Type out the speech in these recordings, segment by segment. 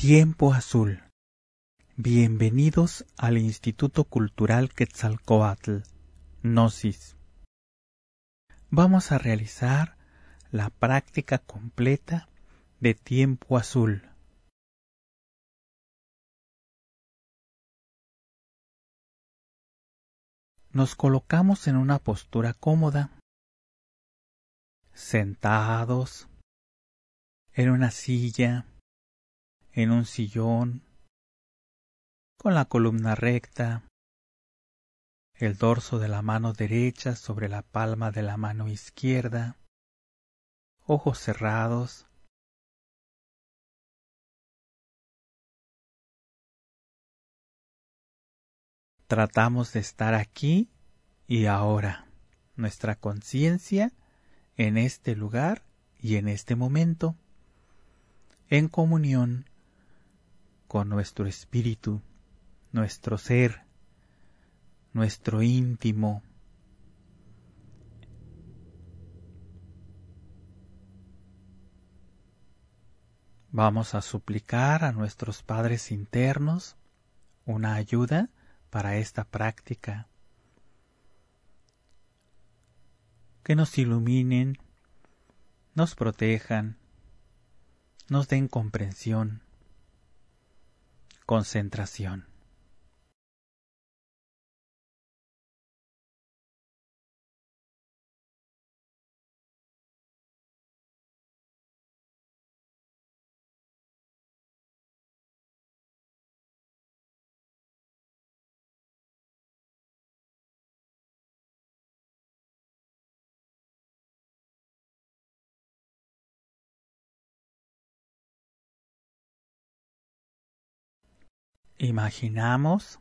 Tiempo Azul. Bienvenidos al Instituto Cultural Quetzalcóatl, Gnosis. Vamos a realizar la práctica completa de Tiempo Azul. Nos colocamos en una postura cómoda, sentados, en una silla, en un sillón, con la columna recta, el dorso de la mano derecha sobre la palma de la mano izquierda, ojos cerrados. Tratamos de estar aquí y ahora, nuestra conciencia en este lugar y en este momento, en comunión con nuestro espíritu, nuestro ser, nuestro íntimo. Vamos a suplicar a nuestros padres internos una ayuda para esta práctica, que nos iluminen, nos protejan, nos den comprensión, concentración. Imaginamos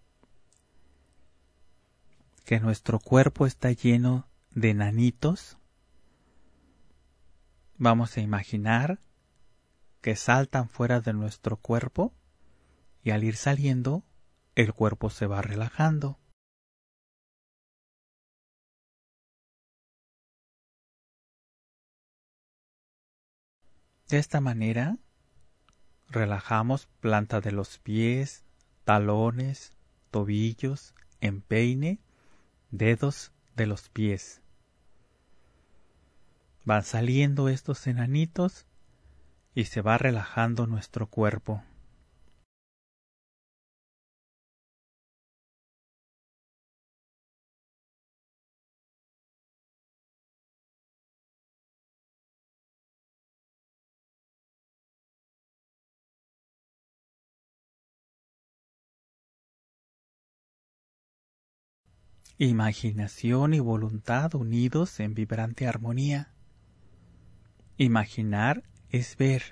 que nuestro cuerpo está lleno de nanitos. Vamos a imaginar que saltan fuera de nuestro cuerpo y al ir saliendo, el cuerpo se va relajando. De esta manera, relajamos planta de los pies, talones, tobillos, empeine, dedos de los pies. Van saliendo estos enanitos y se va relajando nuestro cuerpo. Imaginación y voluntad unidos en vibrante armonía. Imaginar es ver.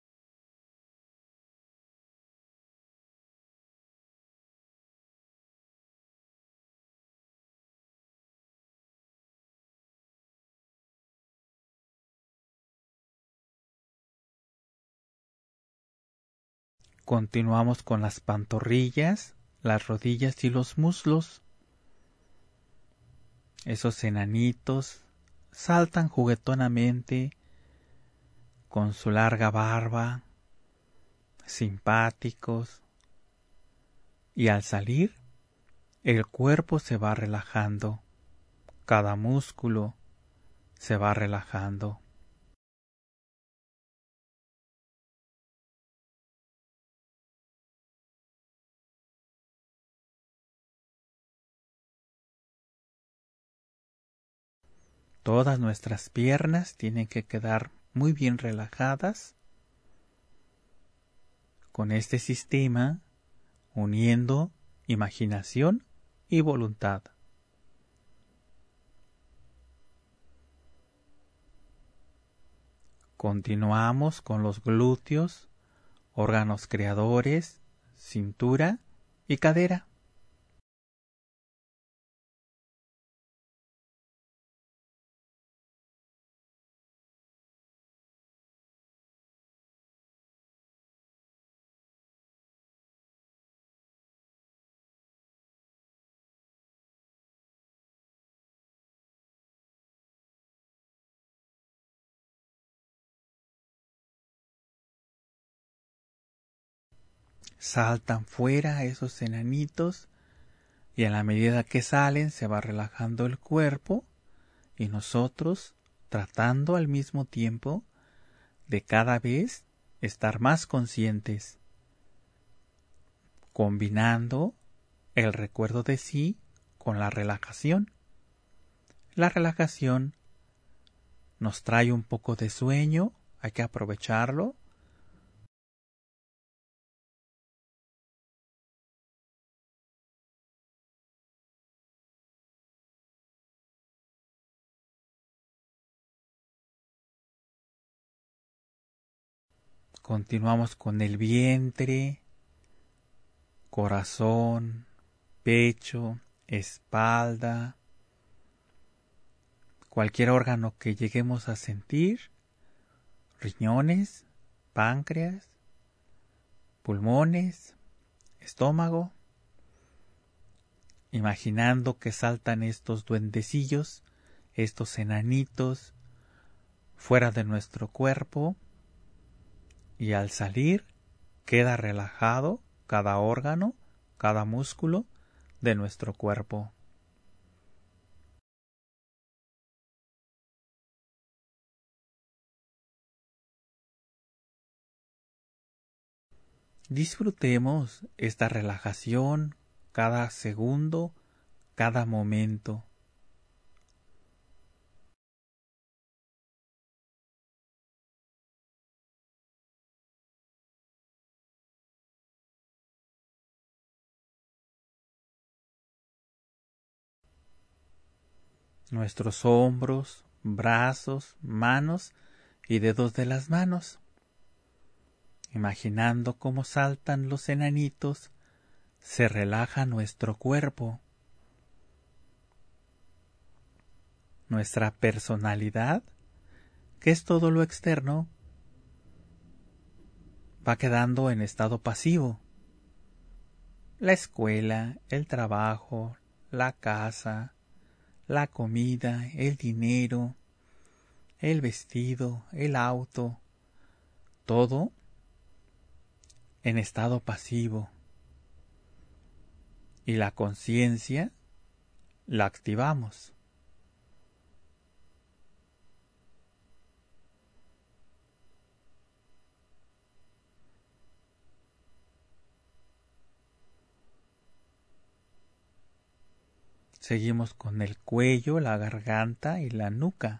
Continuamos con las pantorrillas, las rodillas y los muslos. Esos enanitos saltan juguetonamente con su larga barba, simpáticos, y al salir, el cuerpo se va relajando, cada músculo se va relajando. Todas nuestras piernas tienen que quedar muy bien relajadas. Con este sistema, uniendo imaginación y voluntad. Continuamos con los glúteos, órganos creadores, cintura y cadera. Saltan fuera esos enanitos y a la medida que salen se va relajando el cuerpo y nosotros tratando al mismo tiempo de cada vez estar más conscientes, combinando el recuerdo de sí con la relajación. La relajación nos trae un poco de sueño, hay que aprovecharlo. Continuamos con el vientre, corazón, pecho, espalda, cualquier órgano que lleguemos a sentir, riñones, páncreas, pulmones, estómago, imaginando que saltan estos duendecillos, estos enanitos, fuera de nuestro cuerpo, y al salir queda relajado cada órgano, cada músculo de nuestro cuerpo. Disfrutemos esta relajación cada segundo, cada momento. Nuestros hombros, brazos, manos y dedos de las manos. Imaginando cómo saltan los enanitos, se relaja nuestro cuerpo. Nuestra personalidad, que es todo lo externo, va quedando en estado pasivo. La escuela, el trabajo, la casa, la comida, el dinero, el vestido, el auto, todo en estado pasivo. Y la conciencia la activamos. Seguimos con el cuello, la garganta y la nuca.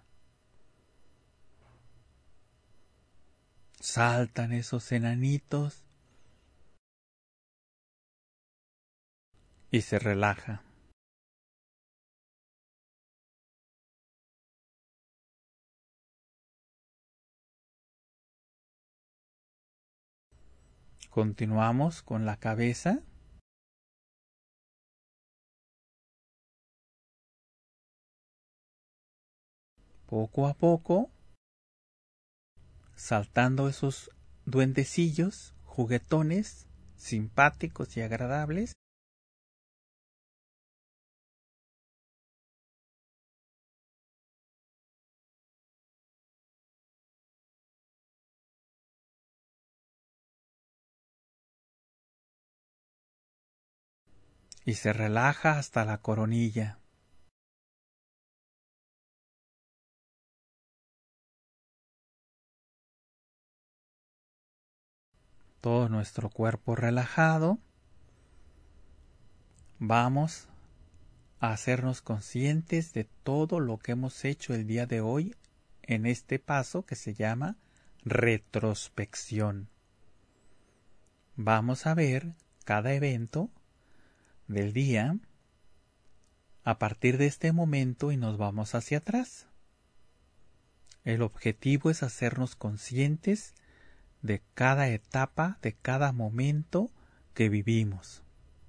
Saltan esos enanitos y se relaja. Continuamos con la cabeza. Poco a poco, saltando esos duendecillos, juguetones, simpáticos y agradables. Y se relaja hasta la coronilla. Todo nuestro cuerpo relajado. Vamos a hacernos conscientes de todo lo que hemos hecho el día de hoy en este paso que se llama retrospección. Vamos a ver cada evento del día a partir de este momento y nos vamos hacia atrás. El objetivo es hacernos conscientes de cada etapa, de cada momento que vivimos.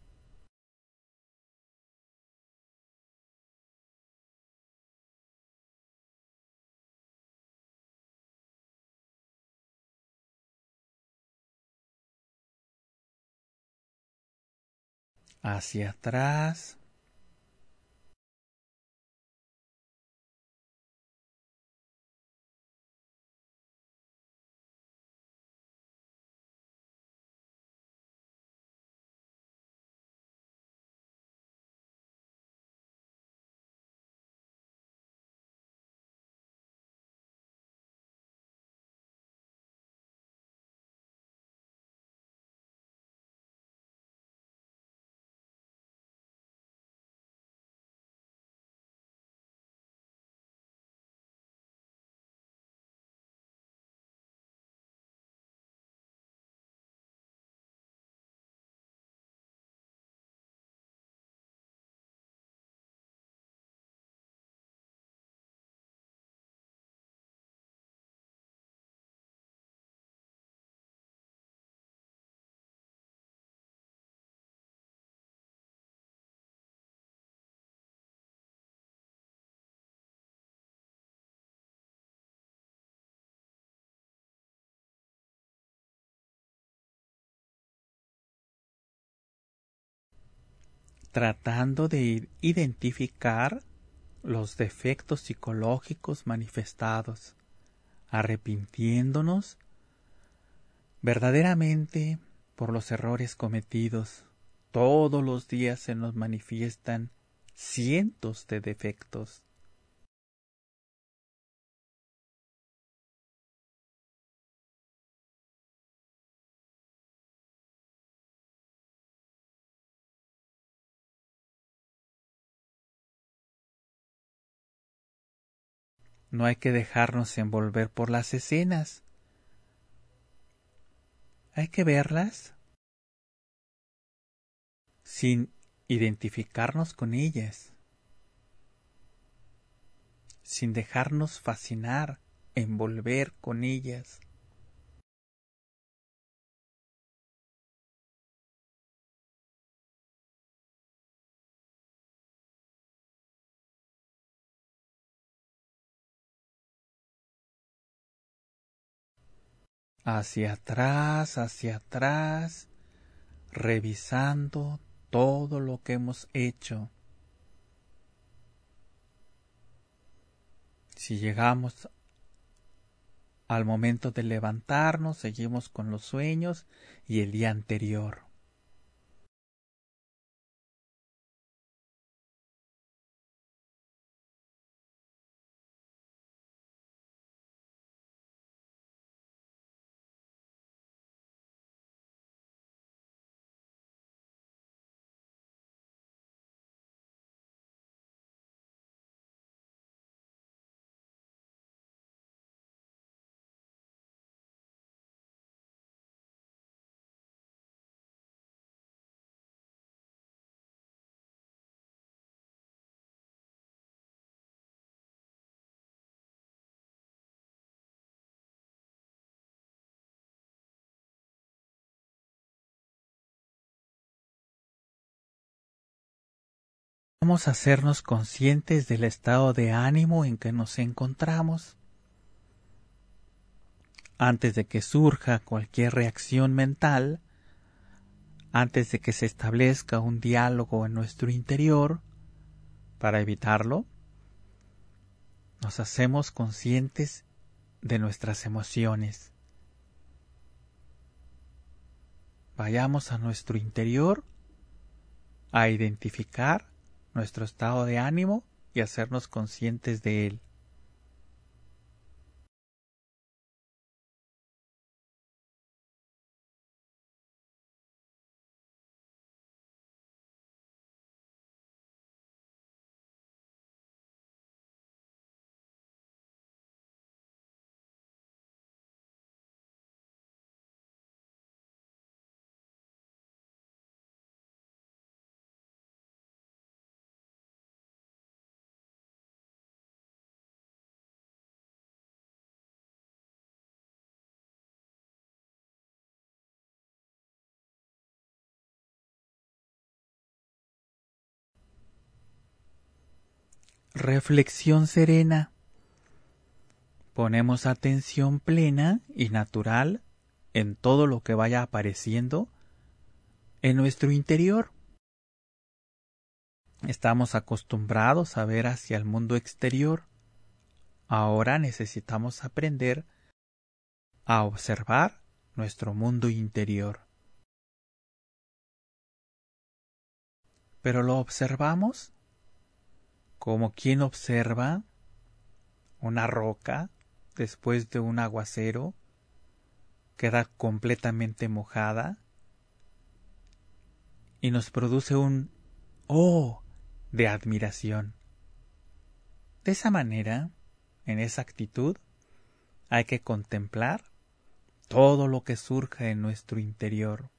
Hacia atrás, tratando de identificar los defectos psicológicos manifestados, arrepintiéndonos verdaderamente por los errores cometidos. Todos los días se nos manifiestan cientos de defectos. No hay que dejarnos envolver por las escenas. Hay que verlas sin identificarnos con ellas, sin dejarnos fascinar, envolver con ellas. Hacia atrás, revisando todo lo que hemos hecho. Si llegamos al momento de levantarnos, seguimos con los sueños y el día anterior. Vamos a hacernos conscientes del estado de ánimo en que nos encontramos. Antes de que surja cualquier reacción mental, antes de que se establezca un diálogo en nuestro interior, para evitarlo, nos hacemos conscientes de nuestras emociones. Vayamos a nuestro interior a identificar nuestro estado de ánimo y hacernos conscientes de él. Reflexión serena. Ponemos atención plena y natural en todo lo que vaya apareciendo en nuestro interior. Estamos acostumbrados a ver hacia el mundo exterior. Ahora necesitamos aprender a observar nuestro mundo interior. Pero lo observamos como quien observa una roca después de un aguacero, queda completamente mojada y nos produce un ¡oh! De admiración. De esa manera, en esa actitud, hay que contemplar todo lo que surja en nuestro interior.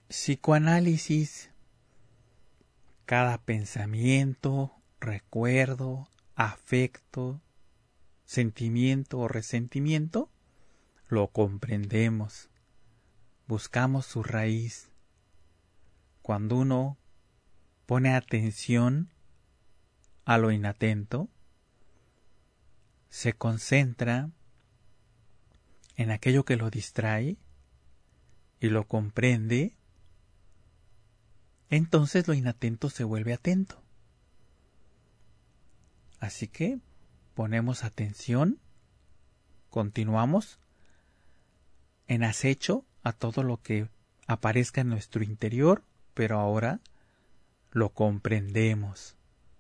psicoanálisis, cada pensamiento, recuerdo, afecto, sentimiento o resentimiento, lo comprendemos, buscamos su raíz. Cuando uno pone atención a lo inatento, se concentra en aquello que lo distrae y lo comprende, entonces lo inatento se vuelve atento. Así que ponemos atención, continuamos en acecho a todo lo que aparezca en nuestro interior, pero ahora lo comprendemos.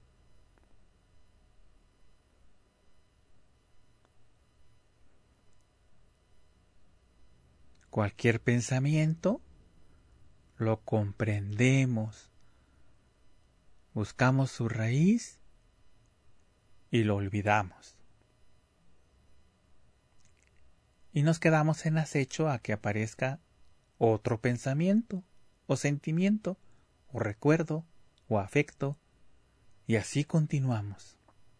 Cualquier pensamiento lo comprendemos, buscamos su raíz y lo olvidamos. Y nos quedamos en acecho a que aparezca otro pensamiento, o sentimiento, o recuerdo, o afecto, y así continuamos.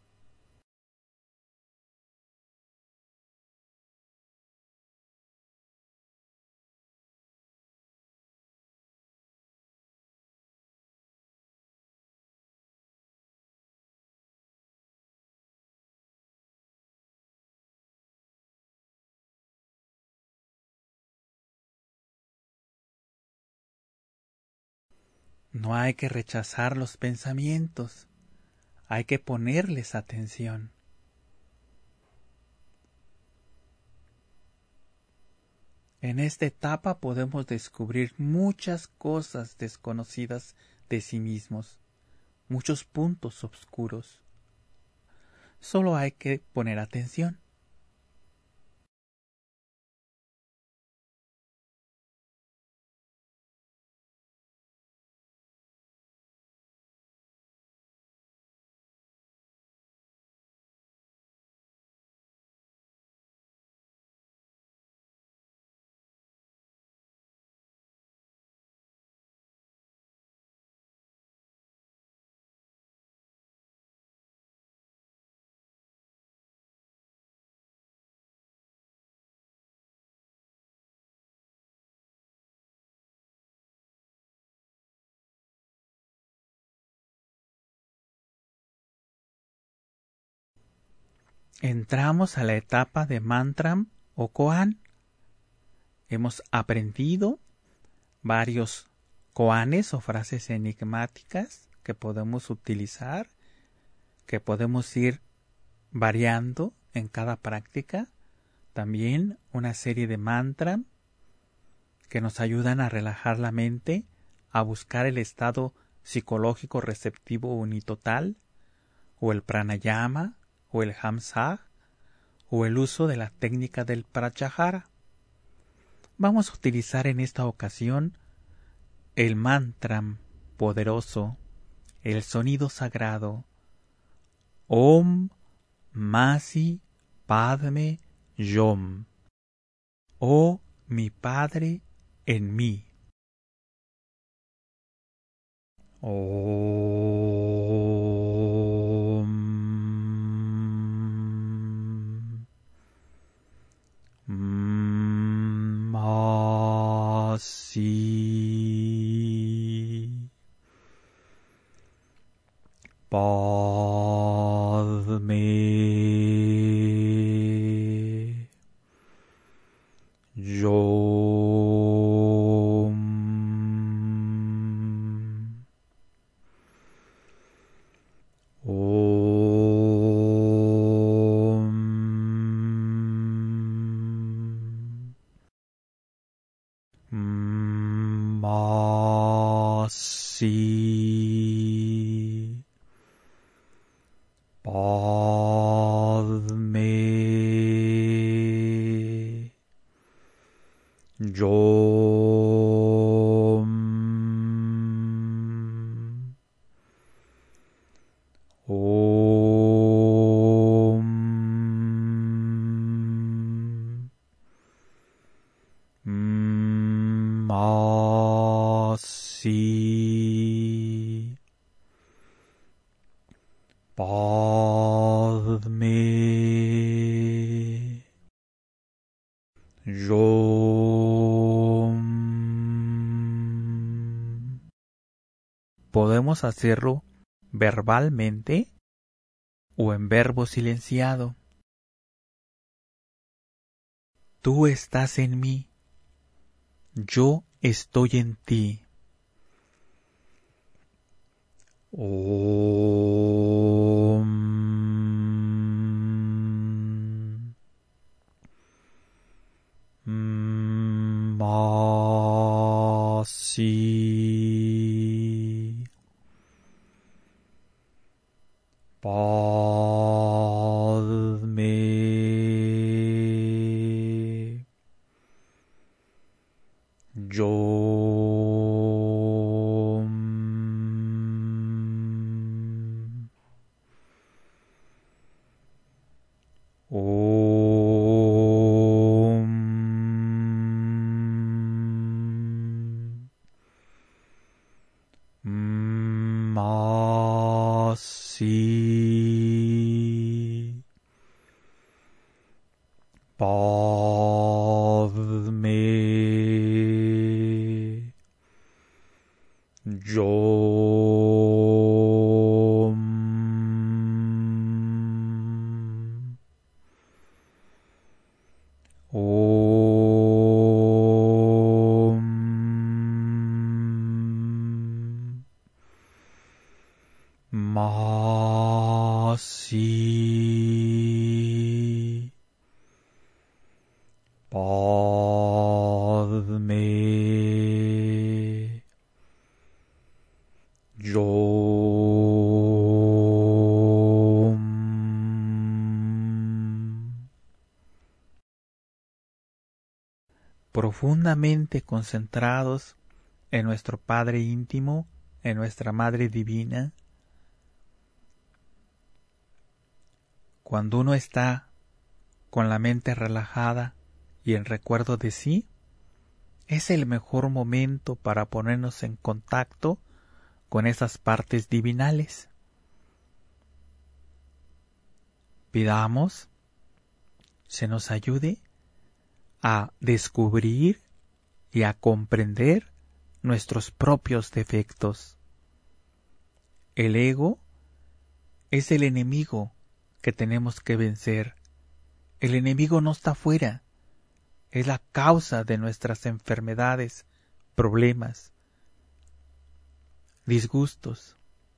No hay que rechazar los pensamientos, hay que ponerles atención. En esta etapa podemos descubrir muchas cosas desconocidas de sí mismos, muchos puntos oscuros. Solo hay que poner atención. Entramos a la etapa de mantram o koan. Hemos aprendido varios koanes o frases enigmáticas que podemos utilizar, que podemos ir variando en cada práctica. También una serie de mantras que nos ayudan a relajar la mente, a buscar el estado psicológico receptivo unitotal, o el pranayama, o el hamsaj, o el uso de la técnica del pratyahara. Vamos a utilizar en esta ocasión el mantra poderoso, el sonido sagrado, Om Masi Padme Yom. Oh mi Padre en mí. Om Masi Padme Yom. Om Masi Padme Yom. Om Masi Padme. Yom. Podemos hacerlo verbalmente o en verbo silenciado. Tú estás en mí, yo estoy en ti. Om. Masi. Padme. Yom. Om. Masi. Padme. Yom. Om. Masi. Padme. Yom. Profundamente concentrados en nuestro Padre íntimo, en nuestra Madre divina. Cuando uno está con la mente relajada y en recuerdo de sí, es el mejor momento para ponernos en contacto con esas partes divinales. Pidamos se nos ayude a descubrir y a comprender nuestros propios defectos. El ego es el enemigo que tenemos que vencer. El enemigo no está fuera, es la causa de nuestras enfermedades, problemas, disgustos.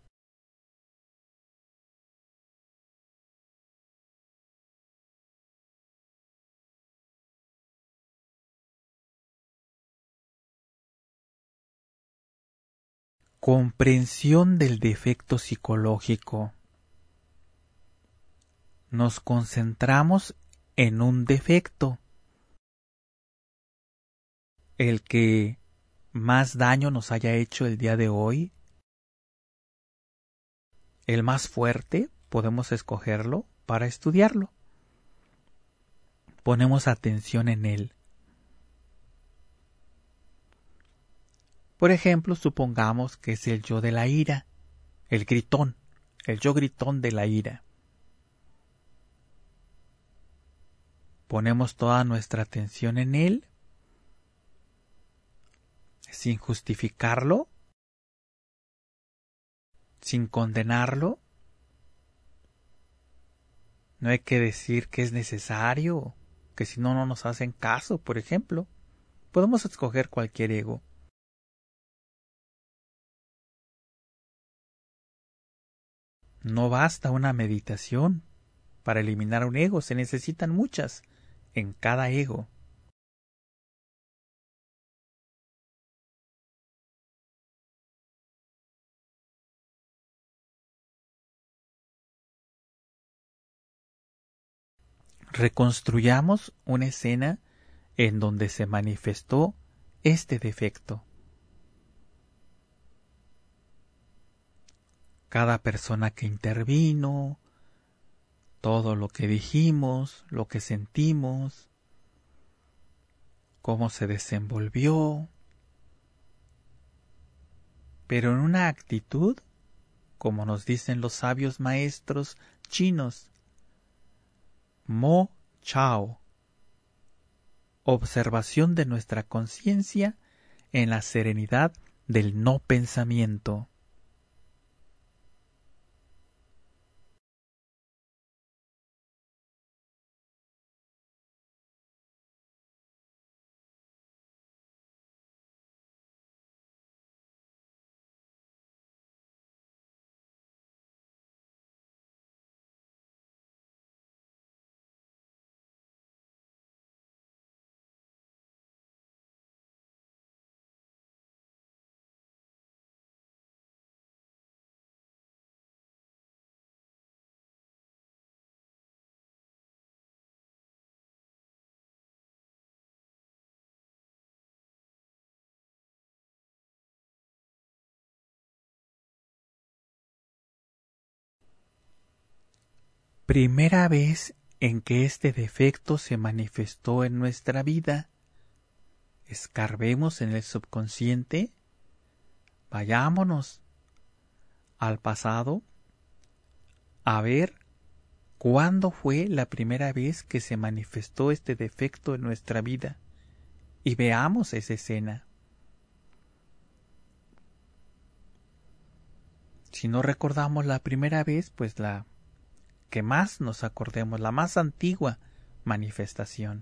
Comprensión del defecto psicológico. Nos concentramos en un defecto, el que más daño nos haya hecho el día de hoy, el más fuerte, podemos escogerlo para estudiarlo. Ponemos atención en él. Por ejemplo, supongamos que es el yo de la ira, el gritón, el yo gritón de la ira. Ponemos toda nuestra atención en él, sin justificarlo, sin condenarlo. No hay que decir que es necesario, que si no, no nos hacen caso, por ejemplo. Podemos escoger cualquier ego. No basta una meditación para eliminar un ego, se necesitan muchas en cada ego. Reconstruyamos una escena en donde se manifestó este defecto. Cada persona que intervino, todo lo que dijimos, lo que sentimos, cómo se desenvolvió, pero en una actitud como nos dicen los sabios maestros chinos. Mo Chao. Observación de nuestra conciencia en la serenidad del no pensamiento. Primera vez en que este defecto se manifestó en nuestra vida. Escarbemos en el subconsciente. Vayámonos al pasado a ver cuándo fue la primera vez que se manifestó este defecto en nuestra vida y veamos esa escena. Si no recordamos la primera vez, pues la que más nos acordemos, la más antigua manifestación.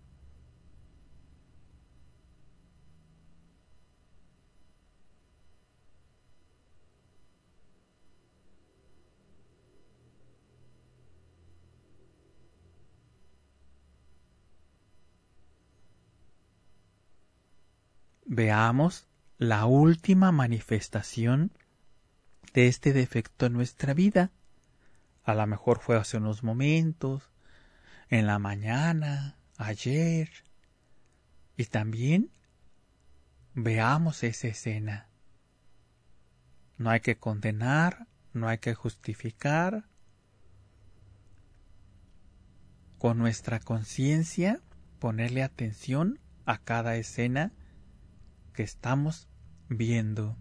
Veamos la última manifestación de este defecto en nuestra vida. A lo mejor fue hace unos momentos, en la mañana, ayer. Y también veamos esa escena. No hay que condenar, no hay que justificar. Con nuestra conciencia, ponerle atención a cada escena que estamos viendo.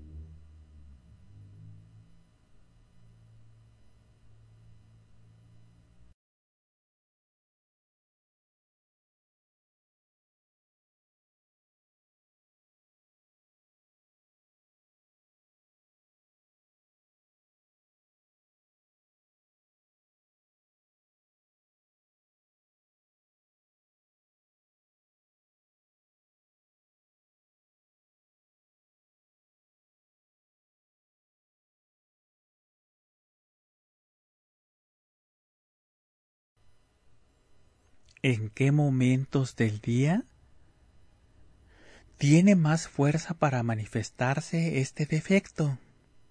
¿En qué momentos del día tiene más fuerza para manifestarse este defecto?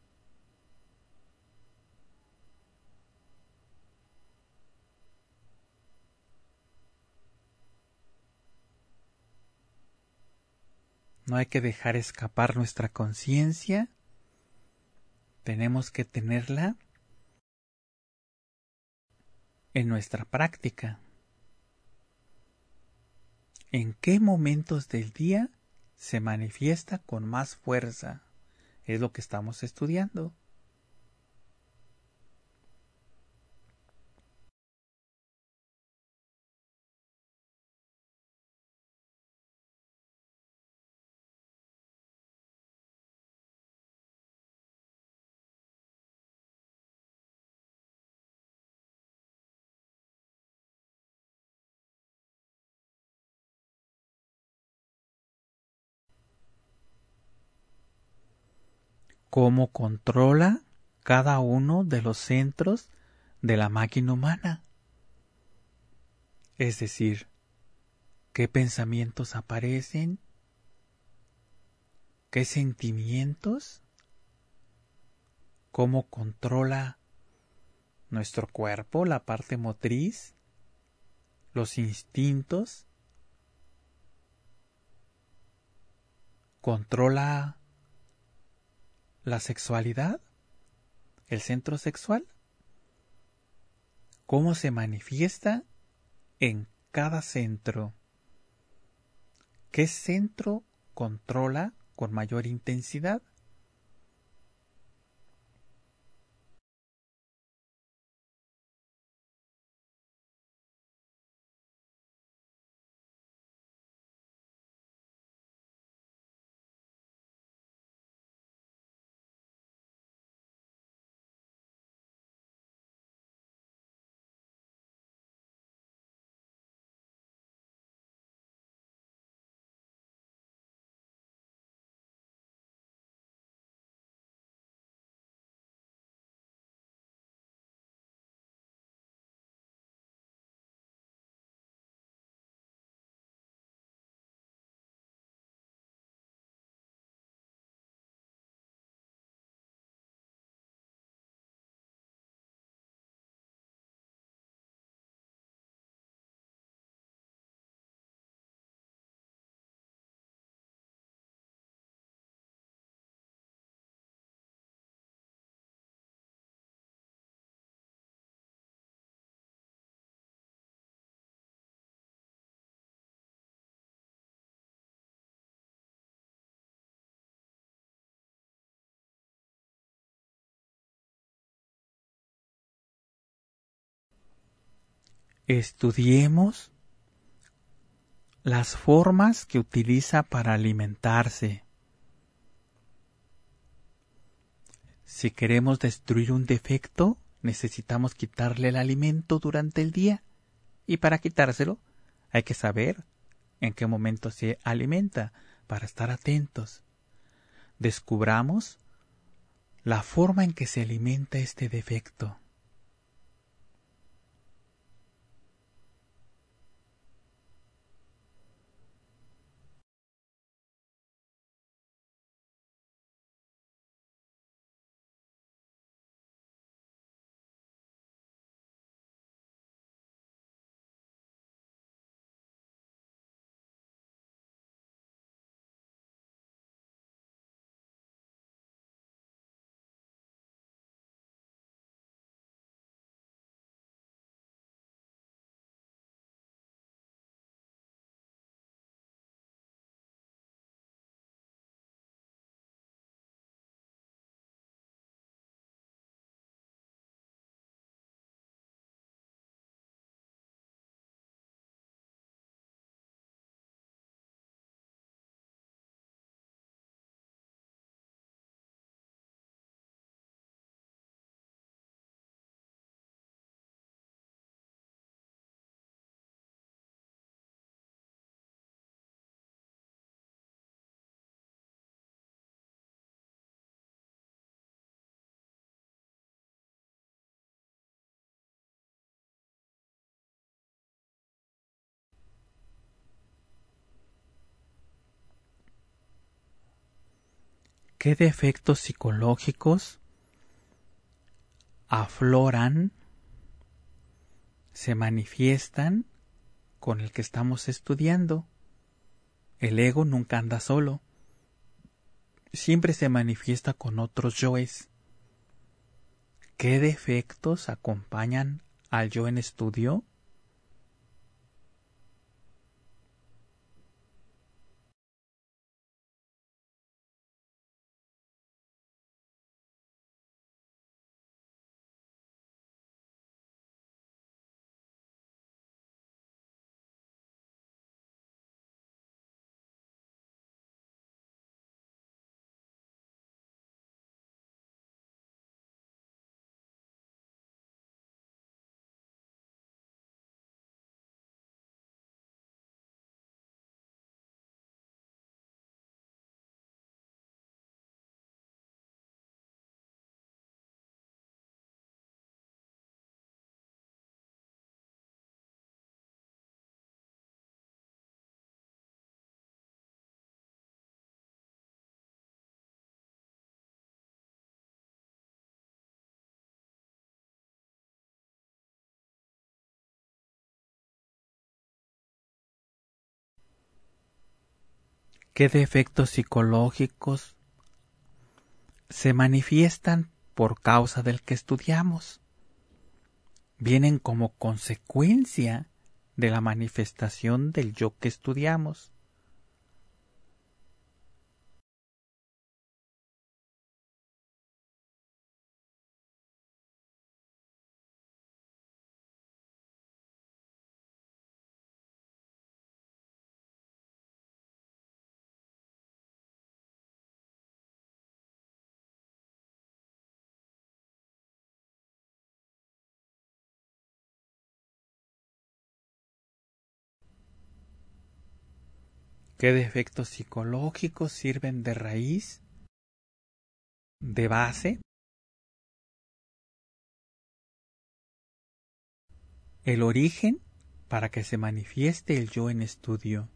No hay que dejar escapar nuestra conciencia. Tenemos que tenerla en nuestra práctica. ¿En qué momentos del día se manifiesta con más fuerza? Es lo que estamos estudiando. ¿Cómo controla cada uno de los centros de la máquina humana? Es decir, ¿qué pensamientos aparecen? ¿Qué sentimientos? ¿Cómo controla nuestro cuerpo, la parte motriz, los instintos? ¿Controla la sexualidad, el centro sexual? ¿Cómo se manifiesta en cada centro? ¿Qué centro controla con mayor intensidad? estudiemos las formas que utiliza para alimentarse. Si queremos destruir un defecto, necesitamos quitarle el alimento durante el día. Y para quitárselo, hay que saber en qué momento se alimenta, para estar atentos. Descubramos la forma en que se alimenta este defecto. ¿Qué defectos psicológicos afloran, se manifiestan con el que estamos estudiando? El ego nunca anda solo. Siempre se manifiesta con otros yoes. ¿Qué defectos acompañan al yo en estudio? ¿Qué defectos psicológicos se manifiestan por causa del que estudiamos? Vienen como consecuencia de la manifestación del yo que estudiamos. ¿Qué defectos psicológicos sirven de raíz, de base? El origen para que se manifieste el yo en estudio.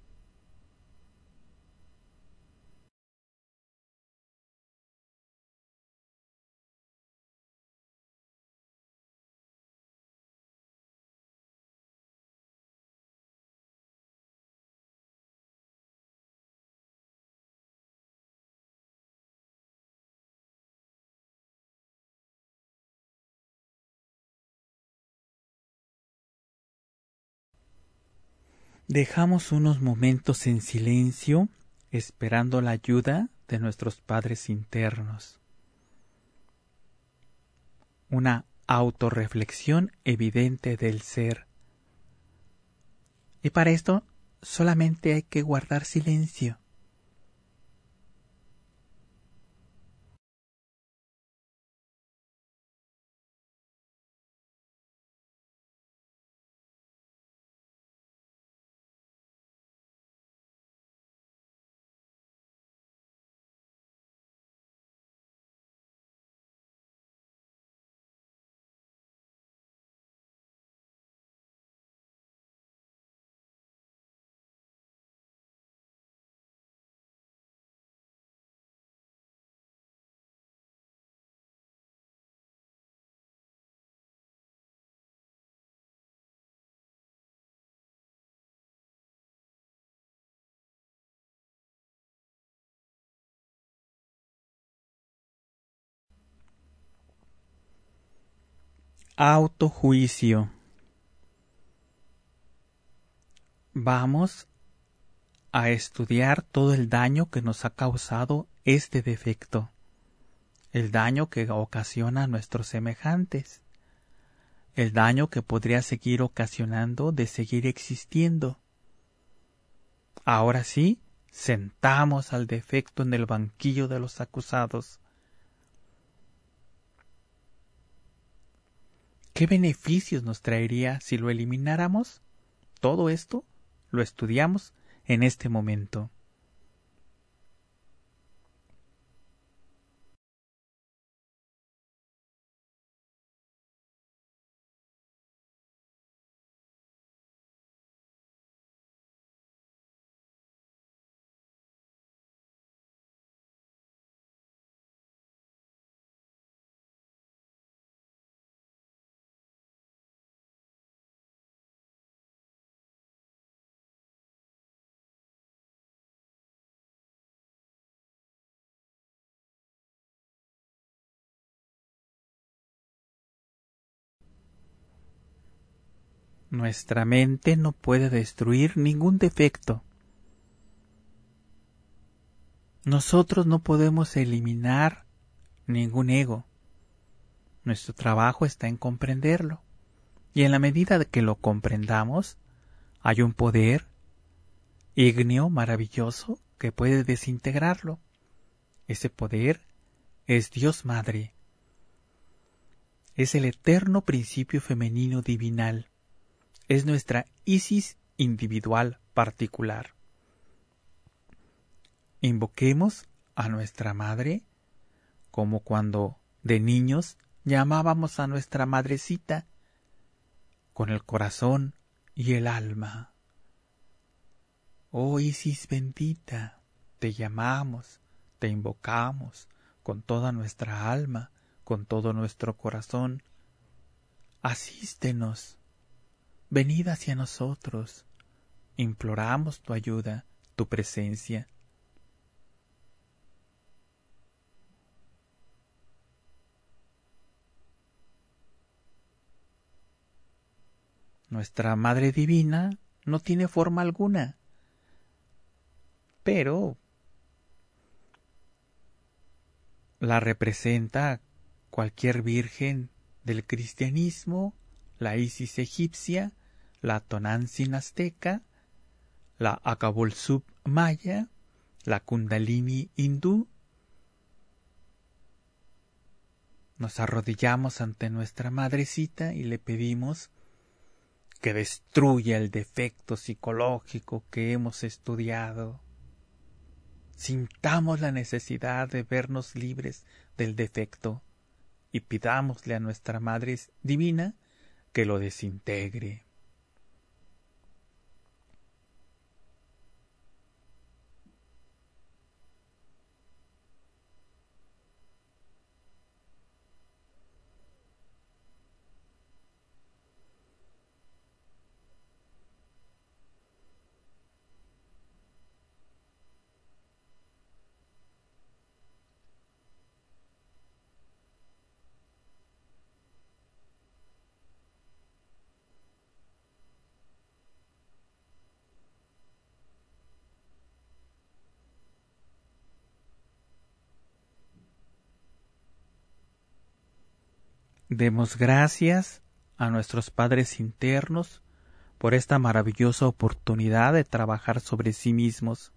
Dejamos unos momentos en silencio, esperando la ayuda de nuestros padres internos. Una autorreflexión evidente del ser Y para esto solamente hay que guardar silencio. Autojuicio. Vamos a estudiar todo el daño que nos ha causado este defecto, el daño que ocasiona a nuestros semejantes, el daño que podría seguir ocasionando de seguir existiendo. Ahora sí, sentamos al defecto en el banquillo de los acusados. ¿Qué beneficios nos traería si lo elimináramos? Todo esto lo estudiamos en este momento. Nuestra mente no puede destruir ningún defecto. Nosotros no podemos eliminar ningún ego. Nuestro trabajo está en comprenderlo. Y en la medida de que lo comprendamos, hay un poder ígneo maravilloso que puede desintegrarlo. Ese poder es Dios Madre. Es el eterno principio femenino divinal. Es nuestra Isis individual particular. Invoquemos a nuestra Madre como cuando de niños llamábamos a nuestra madrecita con el corazón y el alma. Oh Isis bendita, te llamamos, te invocamos con toda nuestra alma, con todo nuestro corazón. Asístenos, venid hacia nosotros, imploramos tu ayuda, tu presencia. Nuestra Madre Divina no tiene forma alguna, pero la representa cualquier virgen del cristianismo, la Isis egipcia, la Tonantzin azteca, la Acabolsub maya, la Kundalini hindú. Nos arrodillamos ante nuestra madrecita y le pedimos que destruya el defecto psicológico que hemos estudiado. Sintamos la necesidad de vernos libres del defecto y pidámosle a nuestra Madre Divina que lo desintegre. Demos gracias a nuestros padres internos por esta maravillosa oportunidad de trabajar sobre sí mismos.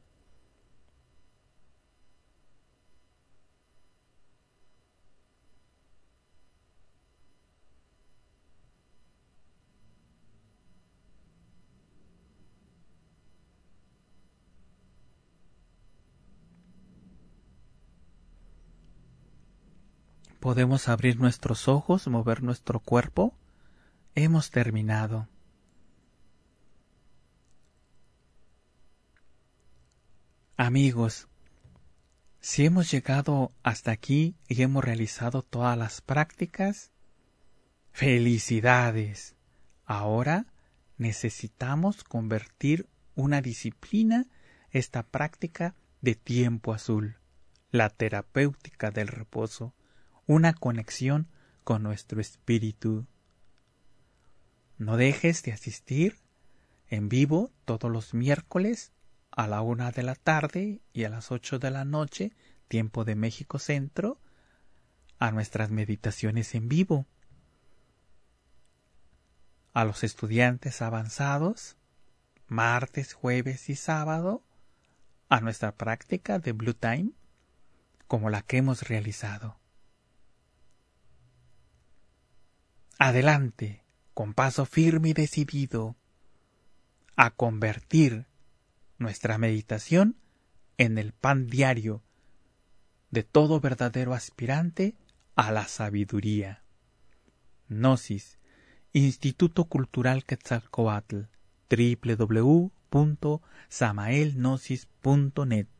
Podemos abrir nuestros ojos, mover nuestro cuerpo. Hemos terminado. Amigos, si hemos llegado hasta aquí y hemos realizado todas las prácticas, ¡felicidades! Ahora necesitamos convertir una disciplina, esta práctica de tiempo azul, la terapéutica del reposo, una conexión con nuestro espíritu. No dejes de asistir en vivo todos los miércoles a la 1 de la tarde y a las 8 de la noche, tiempo de México Centro, a nuestras meditaciones en vivo. A los estudiantes avanzados, martes, jueves y sábado, a nuestra práctica de Blue Time, como la que hemos realizado. Adelante, con paso firme y decidido, a convertir nuestra meditación en el pan diario de todo verdadero aspirante a la sabiduría. Gnosis, Instituto Cultural Quetzalcóatl, www.samaelgnosis.net